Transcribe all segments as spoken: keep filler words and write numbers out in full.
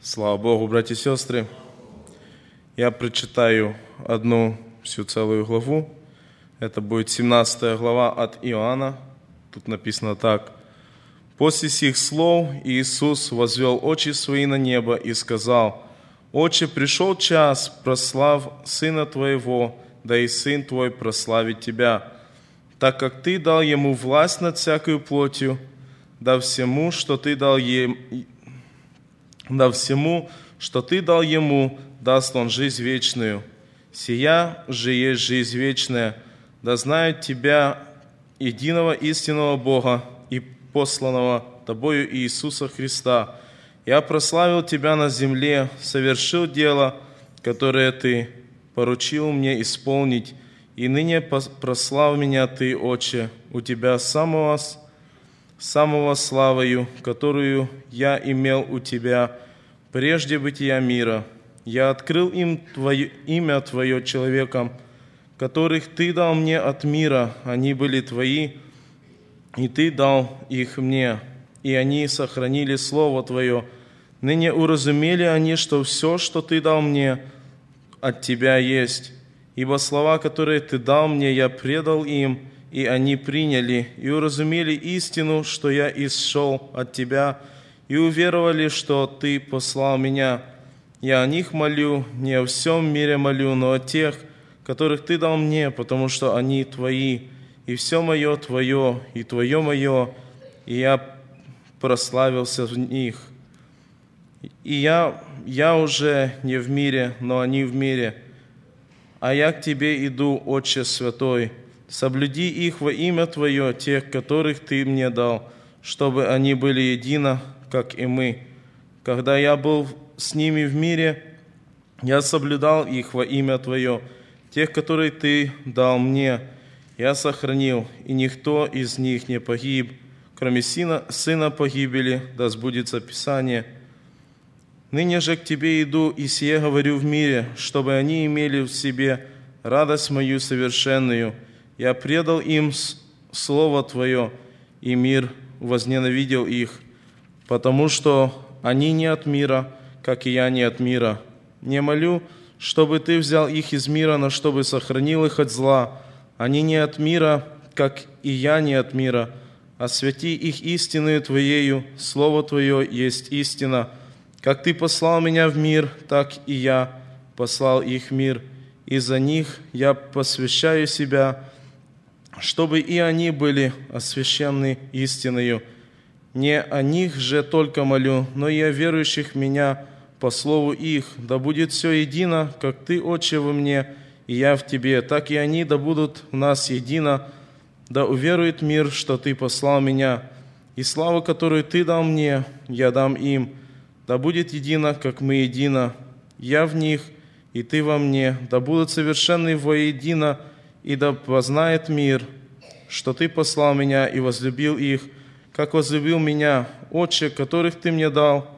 Слава Богу, братья и сестры. Я прочитаю одну всю целую главу. Это будет семнадцатая глава от Иоанна. Тут написано так. «После сих слов Иисус возвел очи свои на небо и сказал: Отче, пришел час, прослав Сына Твоего, да и Сын Твой прославит Тебя, так как Ты дал Ему власть над всякою плотью, да всему, что Ты дал Ему, да всему, что Ты дал Ему, даст Он жизнь вечную. Сия же есть жизнь вечная, да знают Тебя, единого истинного Бога и посланного Тобою Иисуса Христа. Я прославил Тебя на земле, совершил дело, которое Ты поручил мне исполнить, и ныне прослав меня Ты, Отче, у Тебя самого самого славою, которую я имел у Тебя прежде бытия мира. Я открыл им Твое, имя Твое человекам, которых Ты дал мне от мира. Они были Твои, и Ты дал их мне, и они сохранили Слово Твое. Ныне уразумели они, что все, что Ты дал мне, от Тебя есть. Ибо слова, которые Ты дал мне, я предал им, и они приняли, и уразумели истину, что я исшел от Тебя, и уверовали, что Ты послал меня. Я о них молю, не о всем мире молю, но о тех, которых Ты дал мне, потому что они Твои, и все мое Твое, и Твое мое, и я прославился в них. И я, я уже не в мире, но они в мире. А я к Тебе иду, Отче Святой, соблюди их во имя Твое, тех, которых Ты мне дал, чтобы они были едино, как и мы. Когда я был с ними в мире, я соблюдал их во имя Твое, тех, которые Ты дал мне, я сохранил, и никто из них не погиб, кроме сына, сына погибели, да сбудется Писание. Ныне же к Тебе иду, и сие говорю в мире, чтобы они имели в себе радость мою совершенную. Я предал им Слово Твое, и мир возненавидел их, потому что они не от мира, как и я не от мира. Не молю, чтобы Ты взял их из мира, но чтобы сохранил их от зла. Они не от мира, как и я не от мира. Освяти их истиною Твоею, Слово Твое есть истина. Как Ты послал меня в мир, так и я послал их в мир. И за них я посвящаю себя, чтобы и они были освящены истиною. Не о них же только молю, но и о верующих в Меня по слову их. Да будет все едино, как Ты, Отче, во мне, и я в Тебе, так и они да будут в нас едино. Да уверует мир, что Ты послал Меня, и славу, которую Ты дал мне, я дам им. Да будет едино, как мы едино, я в них, и Ты во мне. Да будут совершенны воедино, и да познает мир, что Ты послал Меня и возлюбил их, как возлюбил Меня, Отче, которых Ты мне дал.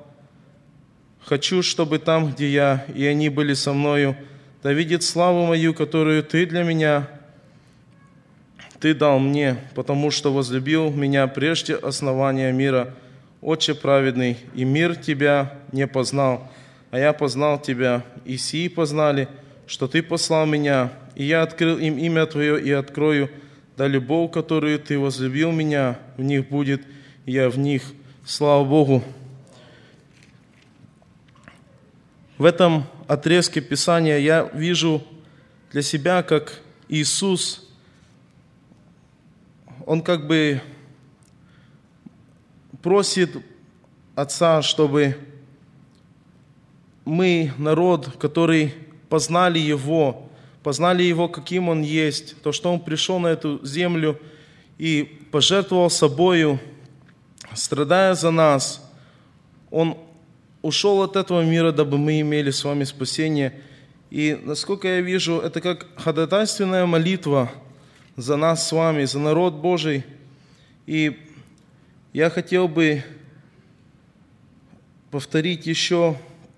Хочу, чтобы там, где я, и они были со мною, да видят славу мою, которую Ты для меня, Ты дал мне, потому что возлюбил Меня прежде основания мира. Отче праведный, и мир Тебя не познал, а я познал Тебя, и сии познали, что Ты послал Меня, и я открыл им имя Твое и открою, да любовь, которую Ты возлюбил Меня, в них будет, и я в них. Слава Богу! В этом отрезке Писания я вижу для себя, как Иисус, Он как бы просит Отца, чтобы мы, народ, который познали Его, познали Его, каким Он есть, то, что Он пришел на эту землю и пожертвовал собою, страдая за нас. Он ушел от этого мира, дабы мы имели с вами спасение. И, насколько я вижу, это как ходатайственная молитва за нас с вами, за народ Божий. И я хотел бы повторить еще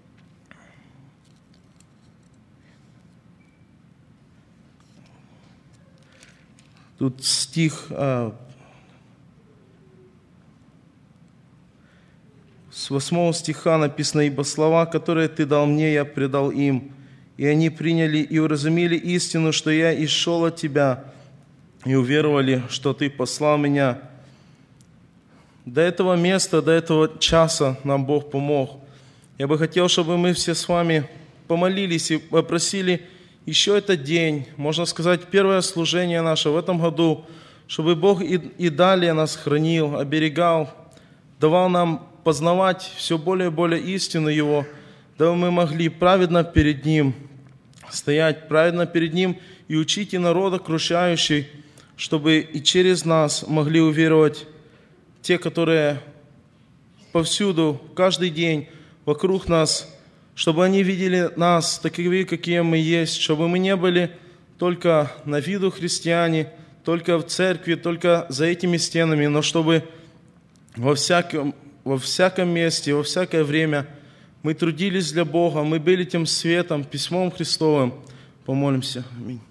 тут стих, а, с восьмого стиха написано: «Ибо слова, которые Ты дал мне, я предал им, и они приняли и уразумели истину, что я исшел от Тебя, и уверовали, что Ты послал меня». До этого места, до этого часа нам Бог помог. Я бы хотел, чтобы мы все с вами помолились и попросили еще этот день, можно сказать, первое служение наше в этом году, чтобы Бог и, и далее нас хранил, оберегал, давал нам познавать все более и более истину Его, дабы мы могли праведно перед Ним стоять, праведно перед Ним и учить и народ окружающий, чтобы и через нас могли уверовать те, которые повсюду, каждый день вокруг нас, чтобы они видели нас такими, какие мы есть, чтобы мы не были только на виду христиане, только в церкви, только за этими стенами, но чтобы во всяком, во всяком месте, во всякое время мы трудились для Бога, мы были тем светом, письмом Христовым. Помолимся. Аминь.